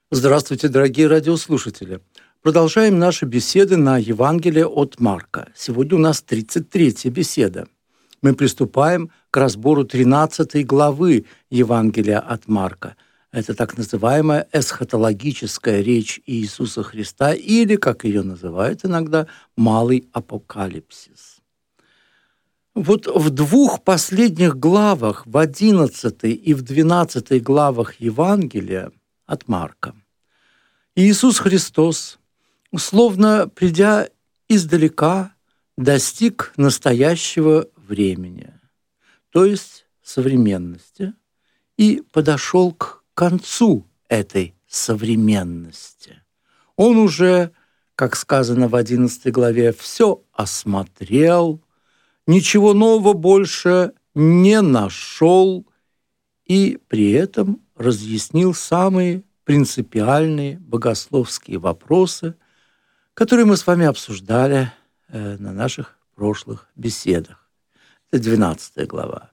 Здравствуйте, дорогие радиослушатели! Продолжаем наши беседы на Евангелие от Марка. Сегодня у нас 33-я беседа. Мы приступаем к разбору 13 главы Евангелия от Марка. Это так называемая эсхатологическая речь Иисуса Христа, или, как ее называют иногда, малый апокалипсис. Вот в двух последних главах, в 11 и в 12 главах Евангелия от Марка, Иисус Христос, условно придя издалека, достиг настоящего времени, то есть современности, и подошел к концу этой современности. Он уже, как сказано в 11 главе, все осмотрел, ничего нового больше не нашел, и при этом разъяснил самые принципиальные богословские вопросы, которые мы с вами обсуждали на наших прошлых беседах. Это 12 глава.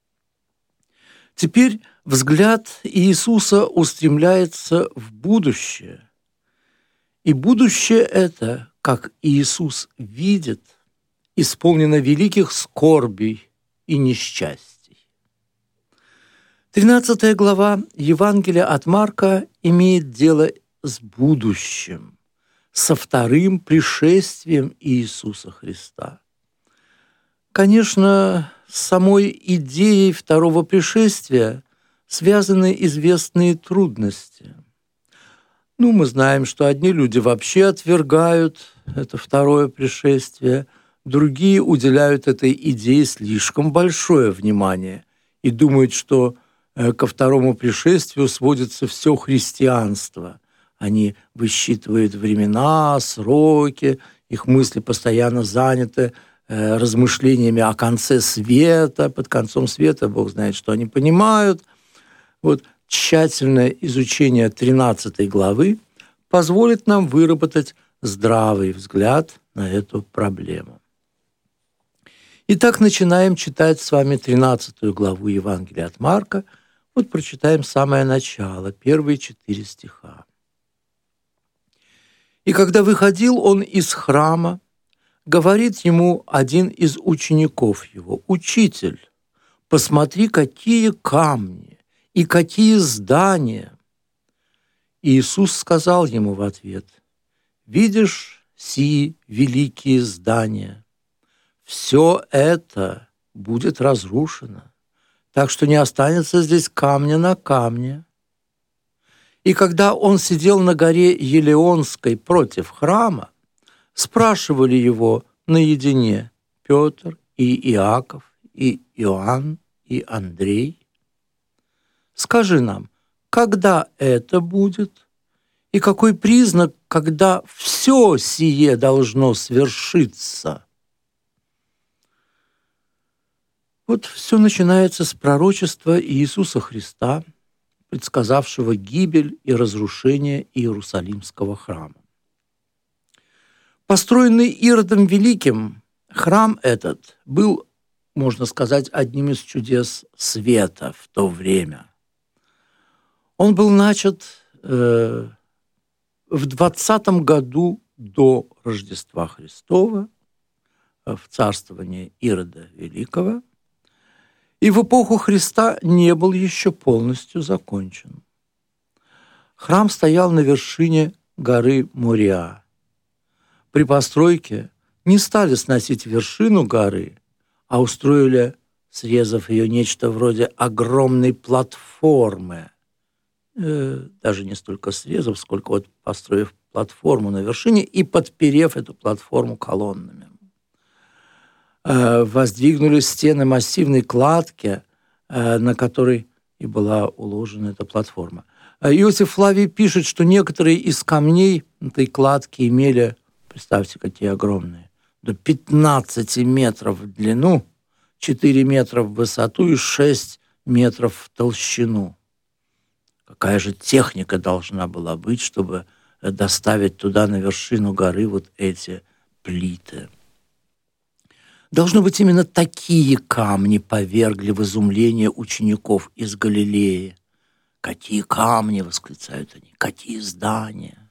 Теперь взгляд Иисуса устремляется в будущее. И будущее это, как Иисус видит, исполнено великих скорбей и несчастий. 13 глава Евангелия от Марка имеет дело с будущим, со вторым пришествием Иисуса Христа. Конечно, с самой идеей второго пришествия связаны известные трудности. Мы знаем, что одни люди вообще отвергают это второе пришествие, другие уделяют этой идее слишком большое внимание и думают, что ко второму пришествию сводится все христианство. Они высчитывают времена, сроки, их мысли постоянно заняты размышлениями о конце света. Под концом света Бог знает, что они понимают. Тщательное изучение 13 главы позволит нам выработать здравый взгляд на эту проблему. Итак, начинаем читать с вами 13 главу Евангелия от Марка. Прочитаем самое начало, первые 4 стиха. «И когда выходил он из храма, говорит ему один из учеников его: „Учитель, посмотри, какие камни и какие здания“. Иисус сказал ему в ответ: „Видишь сии великие здания? Все это будет разрушено, так что не останется здесь камня на камне“. И когда он сидел на горе Елеонской против храма, спрашивали его наедине Петр и Иаков и Иоанн и Андрей: „Скажи нам, когда это будет, и какой признак, когда все сие должно свершиться?“ Все начинается с пророчества Иисуса Христа, предсказавшего гибель и разрушение Иерусалимского храма. Построенный Иродом Великим, храм этот был, можно сказать, одним из чудес света в то время. Он был начат в 20 году до Рождества Христова, в царствовании Ирода Великого, и в эпоху Христа не был еще полностью закончен. Храм стоял на вершине горы Мориа. При постройке не стали сносить вершину горы, а устроили, срезав ее, нечто вроде огромной платформы. Даже не столько срезав, сколько построив платформу на вершине и подперев эту платформу колоннами. Воздвигнули стены массивной кладки, на которой и была уложена эта платформа. Иосиф Флавий пишет, что некоторые из камней этой кладки имели, представьте, какие огромные, до 15 метров в длину, 4 метра в высоту и 6 метров в толщину. Какая же техника должна была быть, чтобы доставить туда, на вершину горы, эти плиты? Должно быть, именно такие камни повергли в изумление учеников из Галилеи, «Какие камни!» — восклицают они, «какие здания!»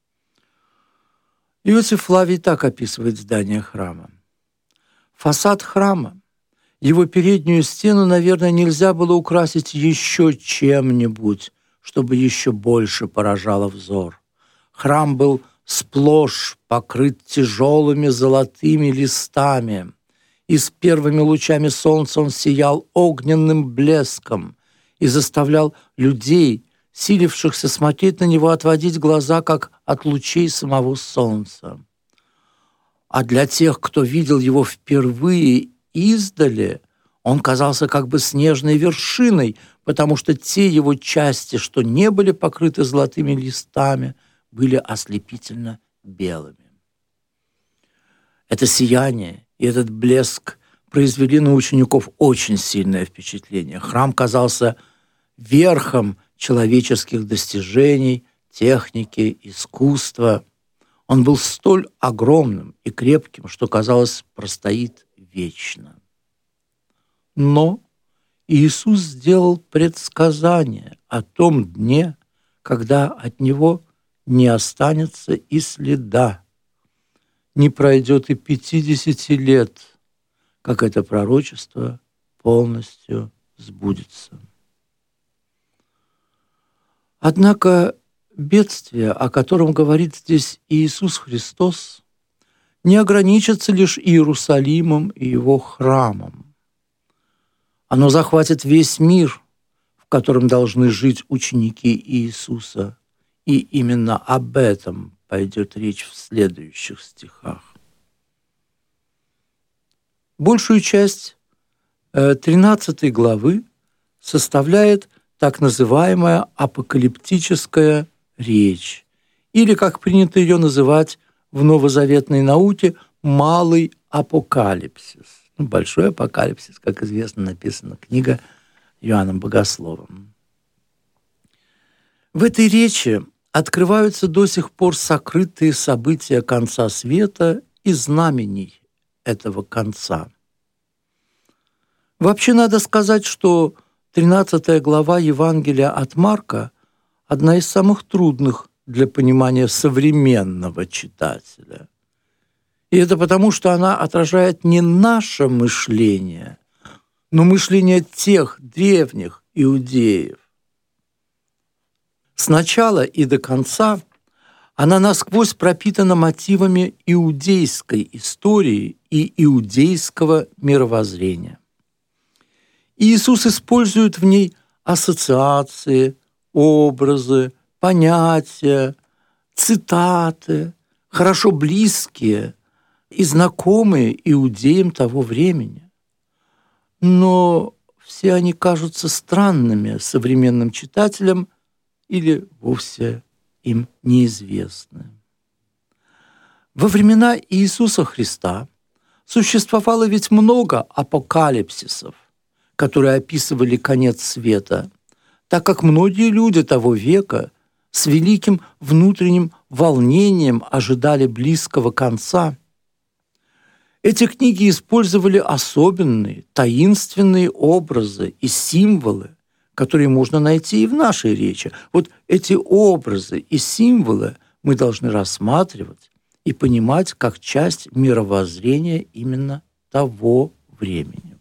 Иосиф Флавий так описывает здание храма. Фасад храма, его переднюю стену, наверное, нельзя было украсить еще чем-нибудь, чтобы еще больше поражало взор. Храм был сплошь покрыт тяжелыми золотыми листами, и с первыми лучами солнца он сиял огненным блеском и заставлял людей, силившихся смотреть на него, отводить глаза, как от лучей самого солнца. А для тех, кто видел его впервые издали, он казался как бы снежной вершиной, потому что те его части, что не были покрыты золотыми листами, были ослепительно белыми. Это сияние и этот блеск произвели на учеников очень сильное впечатление. Храм казался верхом человеческих достижений, техники, искусства. Он был столь огромным и крепким, что, казалось, простоит вечно. Но Иисус сделал предсказание о том дне, когда от него не останется и следа. Не пройдет и 50 лет, как это пророчество полностью сбудется. Однако бедствие, о котором говорит здесь Иисус Христос, не ограничится лишь Иерусалимом и его храмом. Оно захватит весь мир, в котором должны жить ученики Иисуса, и именно об этом пойдет речь в следующих стихах. Большую часть 13 главы составляет так называемая апокалиптическая речь, или, как принято ее называть в новозаветной науке, малый апокалипсис. Большой апокалипсис, как известно, написана книга Иоанном Богословом. В этой речи открываются до сих пор сокрытые события конца света и знамений этого конца. Вообще надо сказать, что 13 глава Евангелия от Марка – одна из самых трудных для понимания современного читателя. И это потому, что она отражает не наше мышление, но мышление тех древних иудеев. С начала и до конца она насквозь пропитана мотивами иудейской истории и иудейского мировоззрения. Иисус использует в ней ассоциации, образы, понятия, цитаты, хорошо близкие и знакомые иудеям того времени. Но все они кажутся странными современным читателям или вовсе им неизвестны. Во времена Иисуса Христа существовало ведь много апокалипсисов, которые описывали конец света, так как многие люди того века с великим внутренним волнением ожидали близкого конца. Эти книги использовали особенные, таинственные образы и символы, которые можно найти и в нашей речи. Вот эти образы и символы мы должны рассматривать и понимать как часть мировоззрения именно того времени.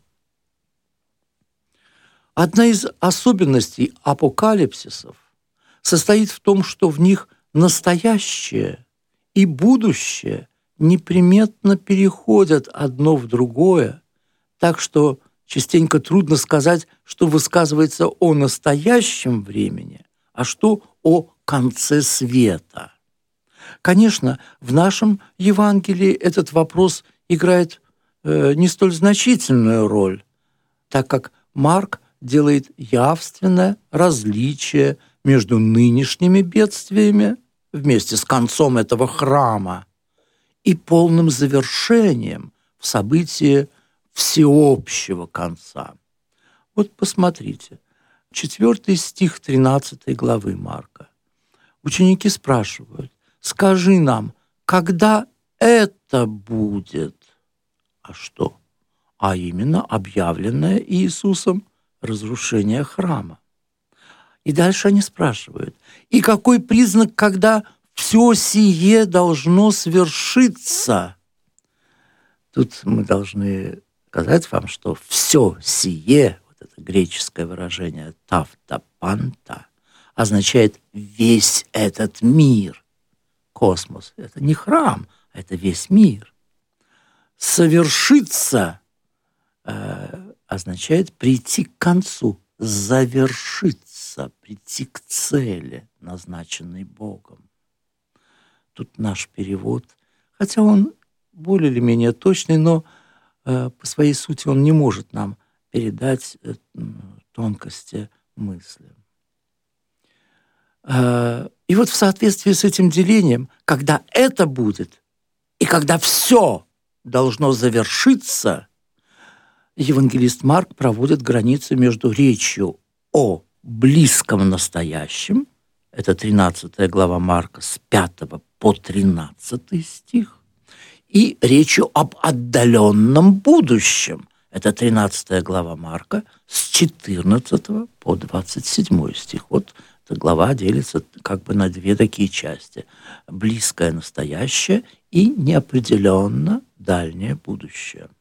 Одна из особенностей апокалипсисов состоит в том, что в них настоящее и будущее неприметно переходят одно в другое, так что частенько трудно сказать, что высказывается о настоящем времени, а что о конце света. Конечно, в нашем Евангелии этот вопрос играет не столь значительную роль, так как Марк делает явственное различие между нынешними бедствиями вместе с концом этого храма и полным завершением в событии всеобщего конца. Вот посмотрите, 4 стих 13 главы Марка. Ученики спрашивают: «Скажи нам, когда это будет?» А что? А именно объявленное Иисусом разрушение храма. И дальше они спрашивают, и какой признак, когда все сие должно свершиться? Тут мы должны сказать вам, что все сие, вот это греческое выражение тавтопанта, означает весь этот мир. Космос – это не храм, это весь мир. Совершиться означает прийти к концу, завершиться, прийти к цели, назначенной Богом. Тут наш перевод, хотя он более или менее точный, но по своей сути он не может нам передать тонкости мысли. И вот в соответствии с этим делением, когда это будет, и когда все должно завершиться, евангелист Марк проводит границу между речью о близком настоящем, это 13 глава Марка с 5 по 13 стих, и речью об отдаленном будущем, это 13 глава Марка с 14 по 27 стих. Вот эта глава делится как бы на две такие части. Близкое настоящее и неопределенно дальнее будущее.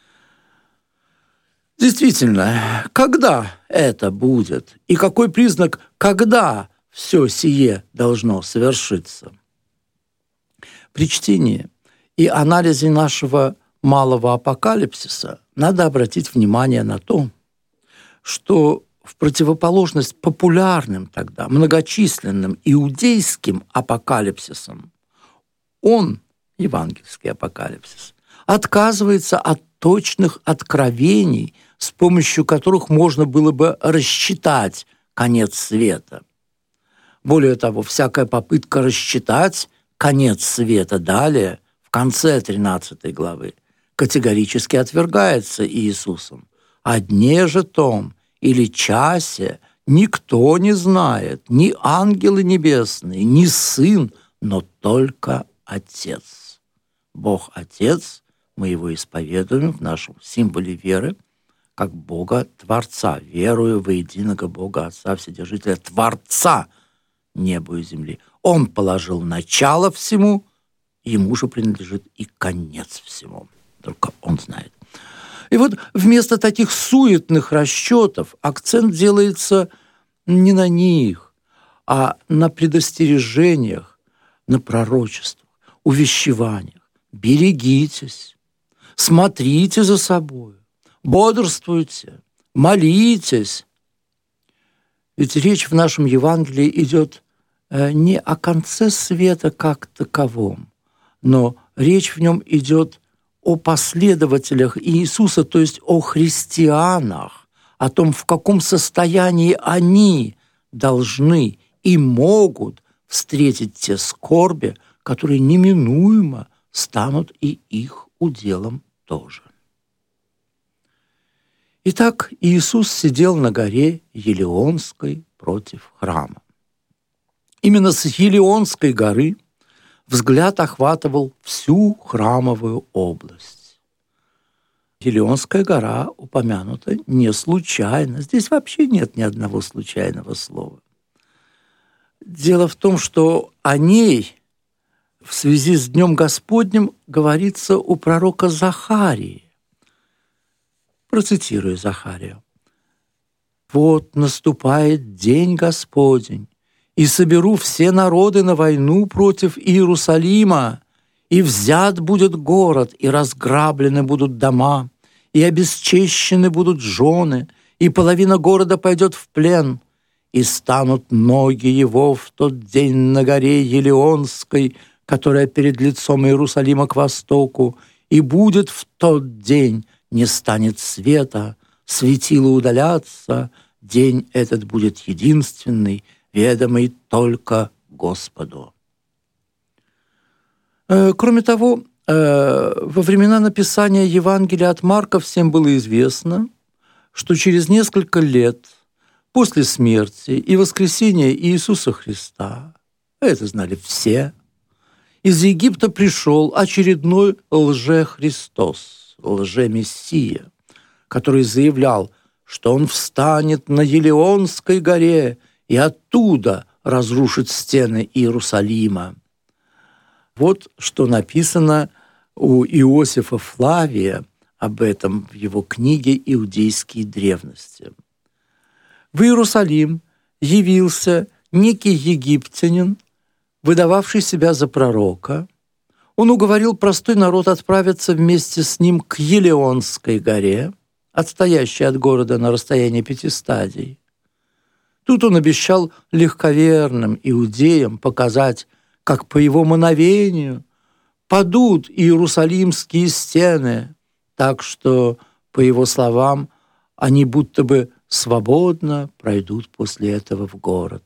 Действительно, когда это будет? И какой признак, когда все сие должно совершиться? При чтении и анализе нашего малого апокалипсиса надо обратить внимание на то, что в противоположность популярным тогда, многочисленным иудейским апокалипсисам, он, евангельский апокалипсис, отказывается от точных откровений, с помощью которых можно было бы рассчитать конец света. Более того, всякая попытка рассчитать конец света далее, в конце 13 главы, категорически отвергается Иисусом. О дне же том или часе никто не знает, ни ангелы небесные, ни Сын, но только Отец. Бог Отец, мы его исповедуем в нашем символе веры, как Бога Творца, верую во единого Бога Отца, Вседержителя, Творца неба и земли. Он положил начало всему, ему же принадлежит и конец всему. Только он знает. И вот вместо таких суетных расчетов акцент делается не на них, а на предостережениях, на пророчествах, увещеваниях. Берегитесь, смотрите за собой, бодрствуйте, молитесь. Ведь речь в нашем Евангелии идет не о конце света как таковом, но речь в нем идет о последователях Иисуса, то есть о христианах, о том, в каком состоянии они должны и могут встретить те скорби, которые неминуемо станут и их уделом тоже. Итак, Иисус сидел на горе Елеонской против храма. Именно с Елеонской горы взгляд охватывал всю храмовую область. Елеонская гора упомянута не случайно. Здесь вообще нет ни одного случайного слова. Дело в том, что о ней в связи с Днем Господним говорится у пророка Захарии. Процитирую Захарию. «Вот наступает день Господень, и соберу все народы на войну против Иерусалима, и взят будет город, и разграблены будут дома, и обесчещены будут жены, и половина города пойдет в плен, и станут ноги его в тот день на горе Елеонской, которая перед лицом Иерусалима к востоку, и будет в тот день, не станет света, светило удалятся, день этот будет единственный, ведомый только Господу». Кроме того, во времена написания Евангелия от Марка всем было известно, что через несколько лет после смерти и воскресения Иисуса Христа, это знали все, из Египта пришел очередной лже-Христос, лже-Мессия, который заявлял, что он встанет на Елеонской горе и оттуда разрушить стены Иерусалима. Вот что написано у Иосифа Флавия об этом в его книге «Иудейские древности». В Иерусалим явился некий египтянин, выдававший себя за пророка. Он уговорил простой народ отправиться вместе с ним к Елеонской горе, отстоящей от города на расстоянии 5 стадий. Тут он обещал легковерным иудеям показать, как по его мановению падут иерусалимские стены, так что, по его словам, они будто бы свободно пройдут после этого в город.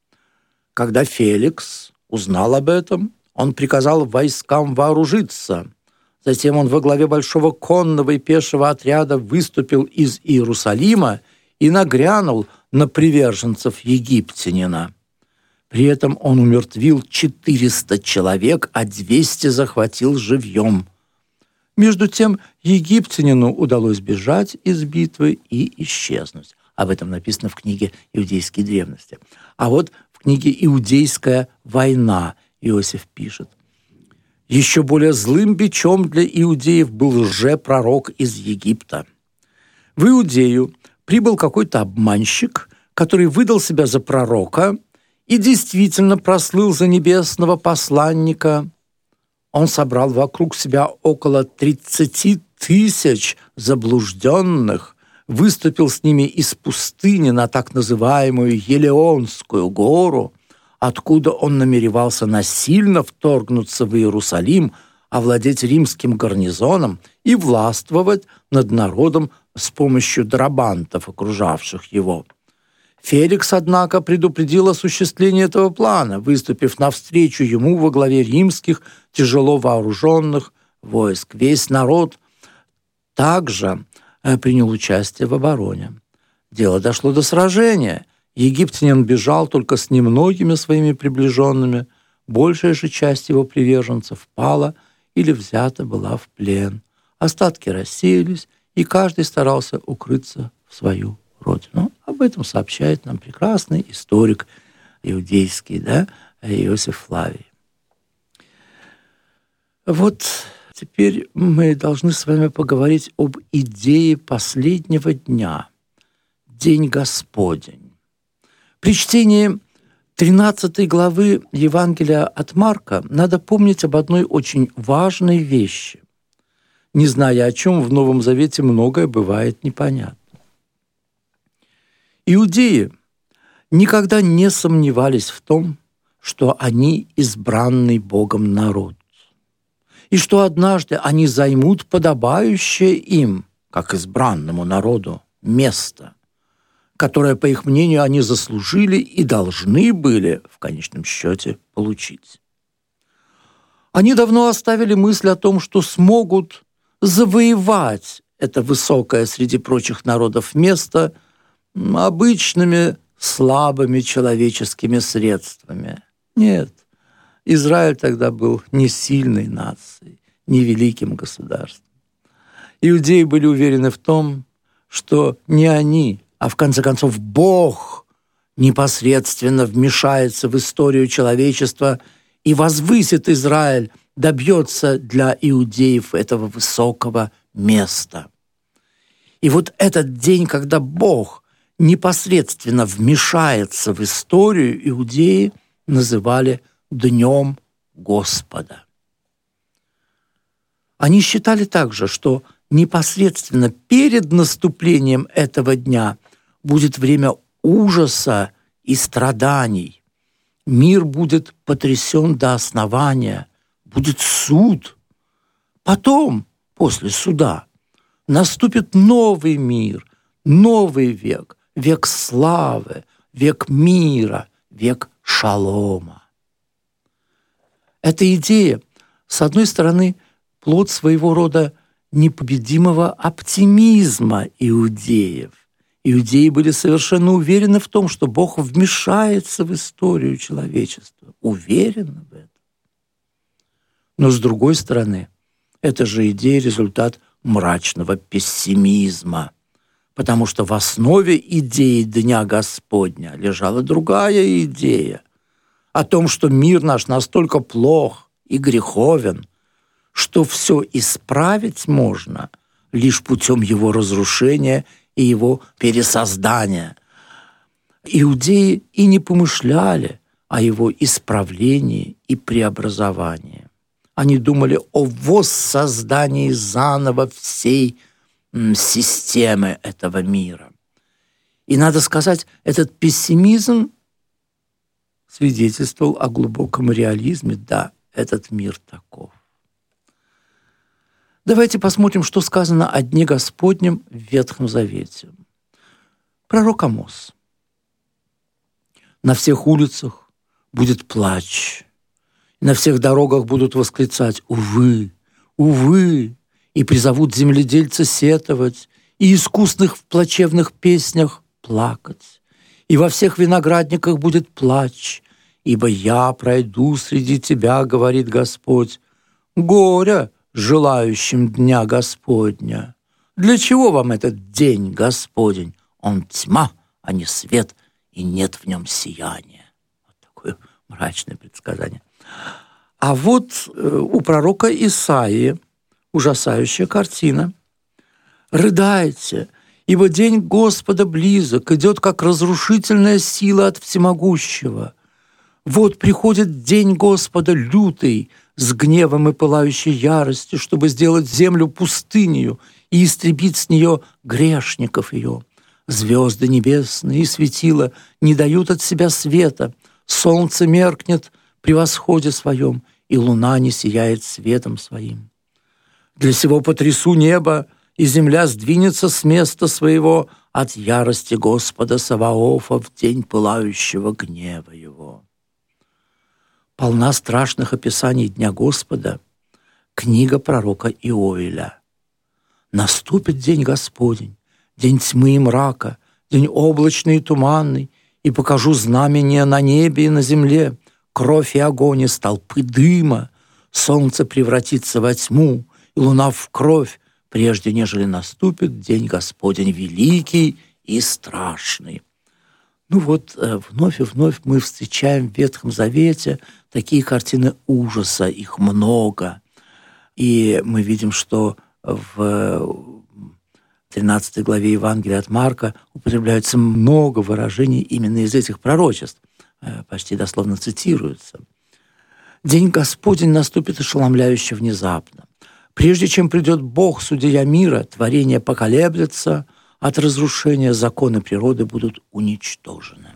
Когда Феликс узнал об этом, он приказал войскам вооружиться. Затем он во главе большого конного и пешего отряда выступил из Иерусалима и нагрянул на приверженцев египтянина. При этом он умертвил 400 человек, а 200 захватил живьем. Между тем египтянину удалось бежать из битвы и исчезнуть. Об этом написано в книге «Иудейские древности». А вот в книге «Иудейская война» Иосиф пишет: «Еще более злым бичом для иудеев был лжепророк из Египта. В Иудею прибыл какой-то обманщик, который выдал себя за пророка и действительно прослыл за небесного посланника. Он собрал вокруг себя около 30 тысяч заблужденных, выступил с ними из пустыни на так называемую Елеонскую гору, откуда он намеревался насильно вторгнуться в Иерусалим, овладеть римским гарнизоном и властвовать над народом с помощью драбантов, окружавших его. Феликс, однако, предупредил осуществление этого плана, выступив навстречу ему во главе римских тяжело вооруженных войск. Весь народ также принял участие в обороне. Дело дошло до сражения. Египтянин бежал только с немногими своими приближенными. Большая же часть его приверженцев пала или взята была в плен. Остатки рассеялись, и каждый старался укрыться в свою родину. Об этом сообщает нам прекрасный историк иудейский, Иосиф Флавий. Вот теперь мы должны с вами поговорить об идее последнего дня, День Господень. При чтении 13 главы Евангелия от Марка надо помнить об одной очень важной вещи. Не зная о чем, в Новом Завете многое бывает непонятно. Иудеи никогда не сомневались в том, что они избранный Богом народ, и что однажды они займут подобающее им, как избранному народу, место, которое, по их мнению, они заслужили и должны были, в конечном счете, получить. Они давно оставили мысль о том, что смогут завоевать это высокое среди прочих народов место обычными слабыми человеческими средствами. Нет, Израиль тогда был не сильной нацией, не великим государством. Иудеи были уверены в том, что не они, а в конце концов Бог непосредственно вмешается в историю человечества и возвысит Израиль, добьется для иудеев этого высокого места. И вот этот день, когда Бог непосредственно вмешается в историю, иудеи называли Днем Господа. Они считали также, что непосредственно перед наступлением этого дня будет время ужаса и страданий. Мир будет потрясен до основания, будет суд. Потом, после суда, наступит новый мир, новый век, век славы, век мира, век шалома. Эта идея, с одной стороны, плод своего рода непобедимого оптимизма иудеев. Иудеи были совершенно уверены в том, что Бог вмешается в историю человечества. Уверены в этом. Но, с другой стороны, эта же идея – результат мрачного пессимизма, потому что в основе идеи Дня Господня лежала другая идея о том, что мир наш настолько плох и греховен, что все исправить можно лишь путем его разрушения и его пересоздания. Иудеи и не помышляли о его исправлении и преобразовании. Они думали о воссоздании заново всей системы этого мира. И, надо сказать, этот пессимизм свидетельствовал о глубоком реализме. Да, этот мир таков. Давайте посмотрим, что сказано о Дне Господнем в Ветхом Завете. Пророк Амос. «На всех улицах будет плач, на всех дорогах будут восклицать: увы, увы, и призовут земледельца сетовать, и искусных в плачевных песнях плакать. И во всех виноградниках будет плач, ибо я пройду среди тебя, говорит Господь, горя желающим дня Господня. Для чего вам этот день Господень? Он тьма, а не свет, и нет в нем сияния». Вот такое мрачное предсказание. А вот у пророка Исаии ужасающая картина. «Рыдайте, ибо день Господа близок, идет как разрушительная сила от всемогущего. Вот приходит день Господа лютый, с гневом и пылающей яростью, чтобы сделать землю пустынею и истребить с нее грешников ее. Звезды небесные и светила не дают от себя света, солнце меркнет при восходе своем, и луна не сияет светом своим. Для сего потрясу небо, и земля сдвинется с места своего от ярости Господа Саваофа в день пылающего гнева его». Полна страшных описаний Дня Господа книга пророка Иоиля. «Наступит день Господень, день тьмы и мрака, день облачный и туманный, и покажу знамения на небе и на земле, кровь и огонь из толпы дыма, солнце превратится во тьму, и луна в кровь, прежде нежели наступит день Господень великий и страшный». Ну вот, вновь и вновь мы встречаем в Ветхом Завете такие картины ужаса, их много. И мы видим, что в 13 главе Евангелия от Марка употребляется много выражений именно из этих пророчеств. Почти дословно цитируются. «День Господень наступит ошеломляюще внезапно. Прежде чем придет Бог, судья мира, творение поколеблется, от разрушения законы природы будут уничтожены».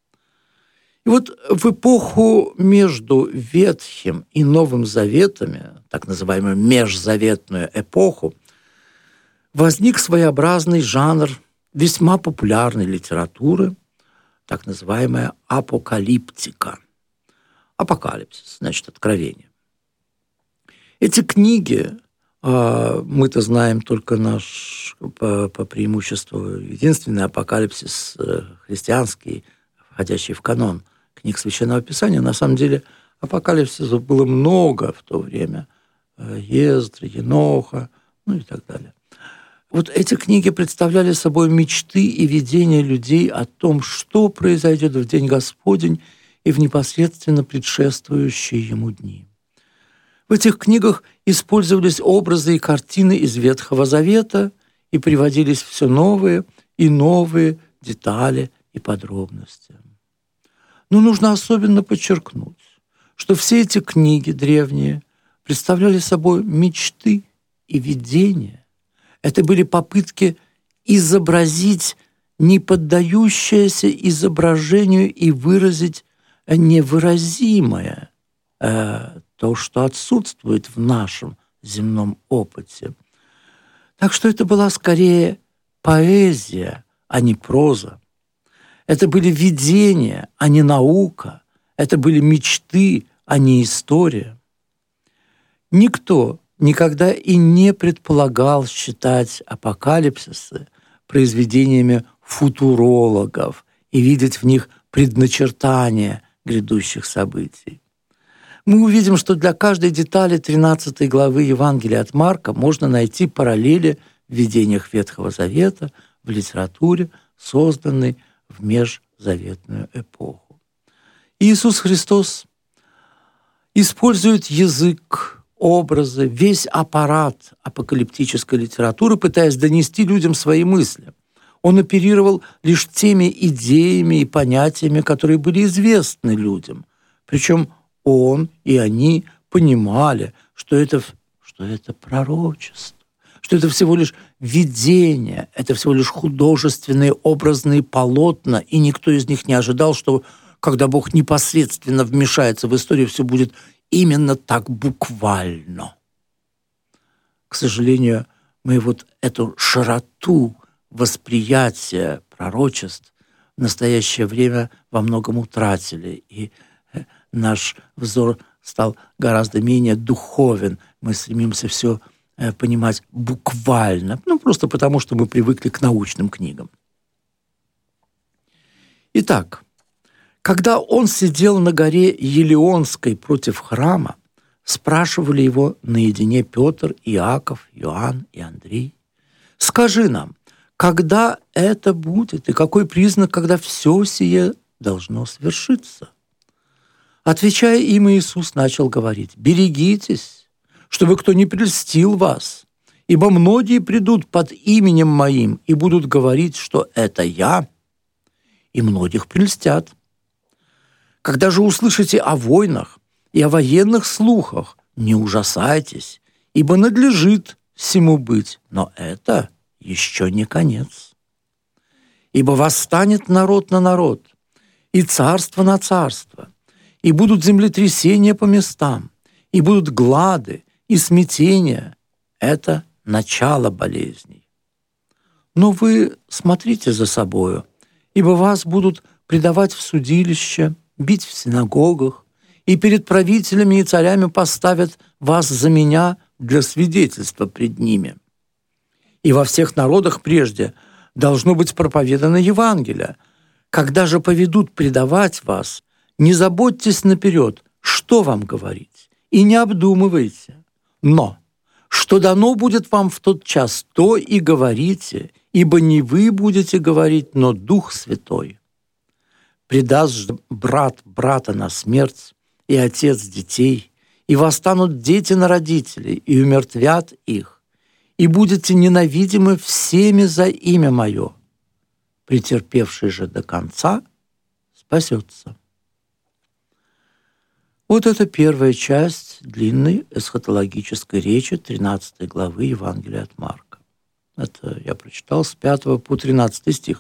И вот в эпоху между Ветхим и Новым Заветами, так называемую межзаветную эпоху, возник своеобразный жанр весьма популярной литературы, так называемая апокалиптика. Апокалипсис, значит, откровение. Эти книги, мы-то знаем только наш, по преимуществу, единственный апокалипсис христианский, входящий в канон книг Священного Писания. На самом деле апокалипсисов было много в то время. Ездры, Еноха, ну и так далее. Вот эти книги представляли собой мечты и видения людей о том, что произойдет в день Господень и в непосредственно предшествующие ему дни. В этих книгах использовались образы и картины из Ветхого Завета и приводились все новые и новые детали и подробности. Но нужно особенно подчеркнуть, что все эти книги древние представляли собой мечты и видения. Это были попытки изобразить неподдающееся изображению и выразить невыразимое, то, что отсутствует в нашем земном опыте. Так что это была скорее поэзия, а не проза. Это были видения, а не наука. Это были мечты, а не история. Никто никогда и не предполагал считать апокалипсисы произведениями футурологов и видеть в них предначертания грядущих событий. Мы увидим, что для каждой детали 13 главы Евангелия от Марка можно найти параллели в видениях Ветхого Завета, в литературе, созданной в межзаветную эпоху. Иисус Христос использует язык, образы, весь аппарат апокалиптической литературы, пытаясь донести людям свои мысли. Он оперировал лишь теми идеями и понятиями, которые были известны людям. Причем он и они понимали, что это пророчество, что это всего лишь видение, это всего лишь художественные образные полотна, и никто из них не ожидал, что когда Бог непосредственно вмешается в историю, все будет именно так буквально. К сожалению, мы вот эту широту восприятия пророчеств в настоящее время во многом утратили, и наш взор стал гораздо менее духовен. Мы стремимся все понимать буквально, просто потому, что мы привыкли к научным книгам. Итак, когда он сидел на горе Елеонской против храма, спрашивали его наедине Петр, Иаков, Иоанн и Андрей: «Скажи нам, когда это будет, и какой признак, когда все сие должно свершиться?» Отвечая им, Иисус начал говорить: «Берегитесь, чтобы кто не прельстил вас, ибо многие придут под именем Моим и будут говорить, что это Я, и многих прельстят. Когда же услышите о войнах и о военных слухах, не ужасайтесь, ибо надлежит всему быть, но это еще не конец. Ибо восстанет народ на народ, и царство на царство, и будут землетрясения по местам, и будут глады, и смятения. Это начало болезней. Но вы смотрите за собою, ибо вас будут предавать в судилище, бить в синагогах, и перед правителями и царями поставят вас за меня для свидетельства пред ними. И во всех народах прежде должно быть проповедано Евангелие. Когда же поведут предавать вас, не заботьтесь наперед, что вам говорить, и не обдумывайте. Но что дано будет вам в тот час, то и говорите, ибо не вы будете говорить, но Дух Святой. Предаст же брат брата на смерть, и отец детей, и восстанут дети на родителей, и умертвят их, и будете ненавидимы всеми за имя Мое. Претерпевший же до конца спасется». Вот это первая часть длинной эсхатологической речи 13 главы Евангелия от Марка. Это я прочитал с 5 по 13 стих.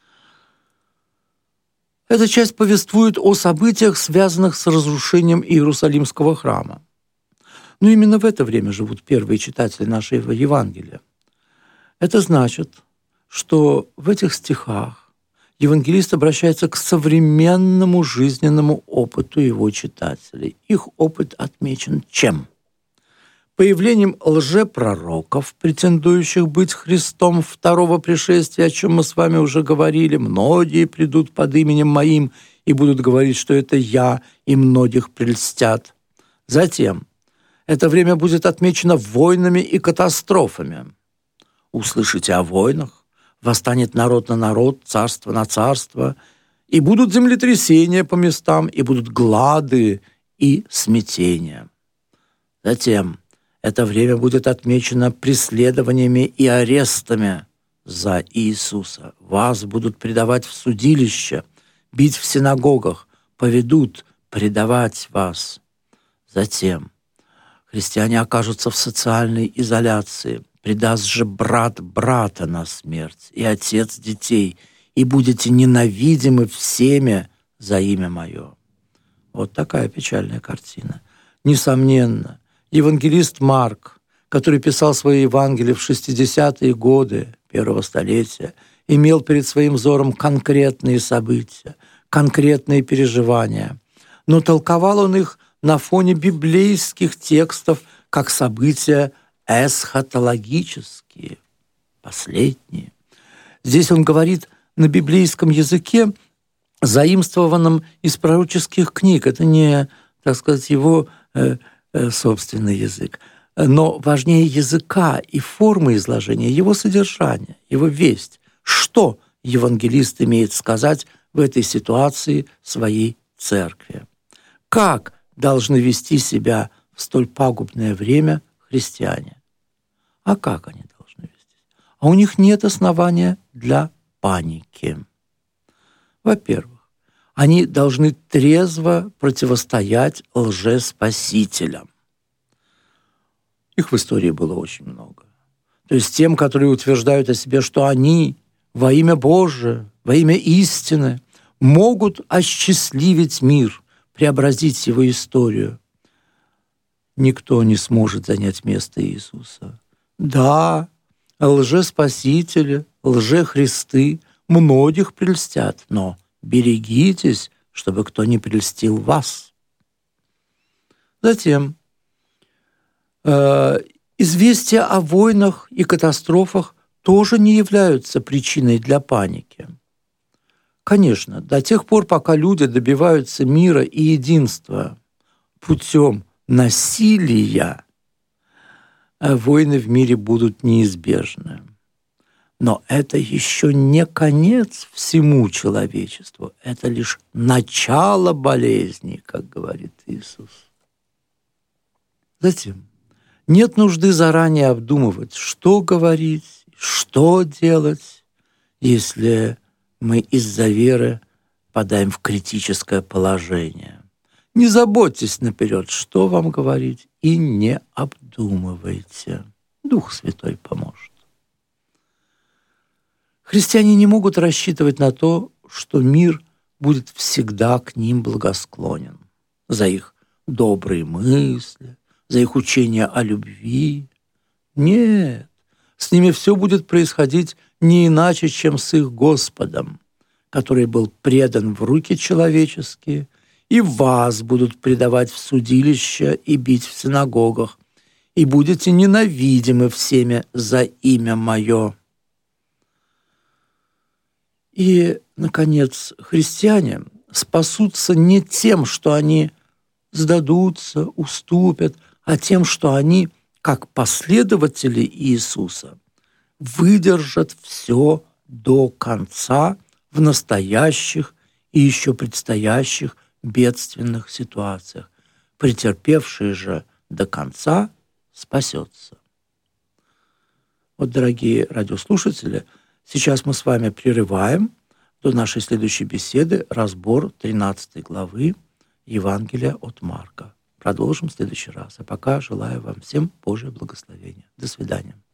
Эта часть повествует о событиях, связанных с разрушением Иерусалимского храма. Но именно в это время живут первые читатели нашего Евангелия. Это значит, что в этих стихах евангелист обращается к современному жизненному опыту его читателей. Их опыт отмечен чем? Появлением лжепророков, претендующих быть Христом второго пришествия, о чем мы с вами уже говорили. Многие придут под именем Моим и будут говорить, что это Я, и многих прельстят. Затем это время будет отмечено войнами и катастрофами. Услышите о войнах, восстанет народ на народ, царство на царство, и будут землетрясения по местам, и будут глады и смятения. Затем это время будет отмечено преследованиями и арестами за Иисуса. Вас будут предавать в судилище, бить в синагогах, поведут предавать вас. Затем христиане окажутся в социальной изоляции. Предаст же брат брата на смерть, и отец детей, и будете ненавидимы всеми за имя Мое. Вот такая печальная картина. Несомненно, евангелист Марк, который писал свои Евангелия в 60-е годы первого столетия, имел перед своим взором конкретные события, конкретные переживания, но толковал он их на фоне библейских текстов как события эсхатологические, последние. Здесь он говорит на библейском языке, заимствованном из пророческих книг. Это не, так сказать, его собственный язык. Но важнее языка и формы изложения, его содержание, его весть. Что евангелист имеет сказать в этой ситуации своей церкви? Как должны вести себя в столь пагубное время христиане? А как они должны вести? А у них нет основания для паники. Во-первых, они должны трезво противостоять лжеспасителям. Их в истории было очень много. То есть тем, которые утверждают о себе, что они во имя Божие, во имя истины могут осчастливить мир, преобразить его историю. Никто не сможет занять место Иисуса. Да, лжеспасители, лжехристы многих прельстят, но берегитесь, чтобы кто не прельстил вас. Затем известия о войнах и катастрофах тоже не являются причиной для паники. Конечно, до тех пор, пока люди добиваются мира и единства путем насилия, войны в мире будут неизбежны. Но это еще не конец всему человечеству, это лишь начало болезни, как говорит Иисус. Затем, нет нужды заранее обдумывать, что говорить, что делать, если мы из-за веры попадаем в критическое положение. Не заботьтесь наперед, что вам говорить, и не обдумывайте. Дух Святой поможет. Христиане не могут рассчитывать на то, что мир будет всегда к ним благосклонен за их добрые мысли, за их учение о любви. Нет, с ними все будет происходить не иначе, чем с их Господом, который был предан в руки человеческие, и вас будут предавать в судилище и бить в синагогах, и будете ненавидимы всеми за имя Мое. И, наконец, христиане спасутся не тем, что они сдадутся, уступят, а тем, что они, как последователи Иисуса, выдержат все до конца в настоящих и еще предстоящих бедственных ситуациях. Претерпевший же до конца спасется. Вот, дорогие радиослушатели, сейчас мы с вами прерываем до нашей следующей беседы разбор 13 главы Евангелия от Марка. Продолжим в следующий раз. А пока желаю вам всем Божьего благословения. До свидания.